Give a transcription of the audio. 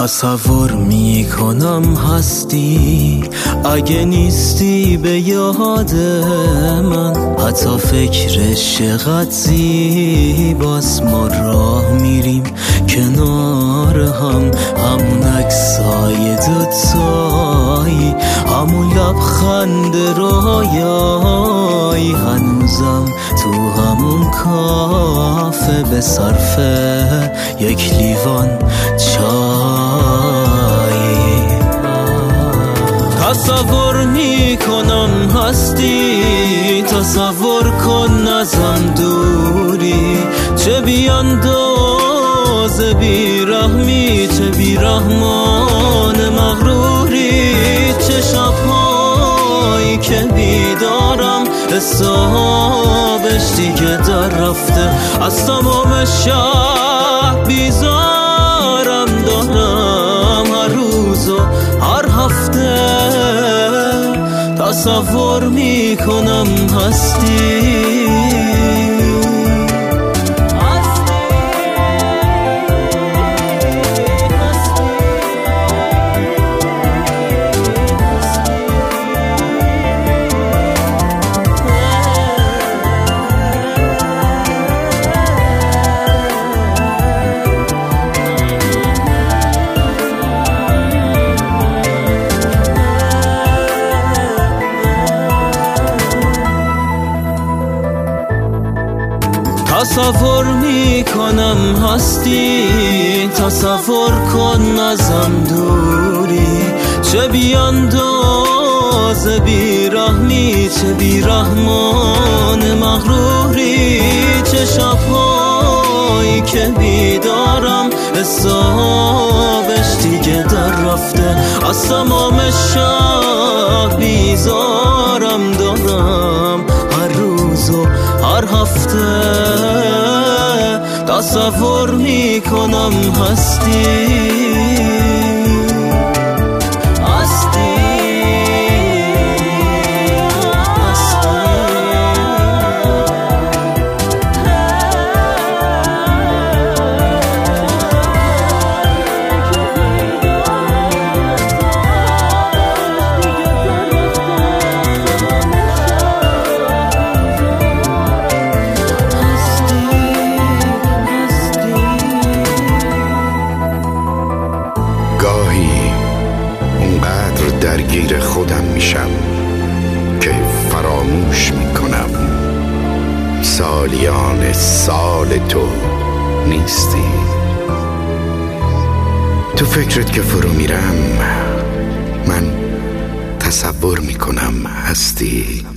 تصور میکنم هستی اگه نیستی به یاد من، حتی فکرش چقدر زیباست. ما راه میریم کنار هم، همون عکسای دوتایی، همون لبخند رویایی، هنوزم تو همون کافه به صرف یک لیوان چای. تصور میکنم هستی، تصور کن ازم دوری، چه بیاندازه بیرحمی، چه بیرحمان مغروری، چه شبهایی که بیدارم حسابش دیگه در رفته، از تمام شب بیزارم دارم هر روز و هر هفته. تصور میکنم هستی. تصور میکنم هستی، تصور کن ازم دوری، چه بیاندازه بیرحمی، چه بیرحمان مغروری، چه شبهایی که بیدارم حسابش دیگه در رفته، از تمام شب بیزارم دارم هر روز و هر هفته. تصور میکنم هستی. درگیر خودم میشم که فراموش میکنم سالیان سال تو نیستی. تو فکرت که فرو میرم من تصور میکنم هستی.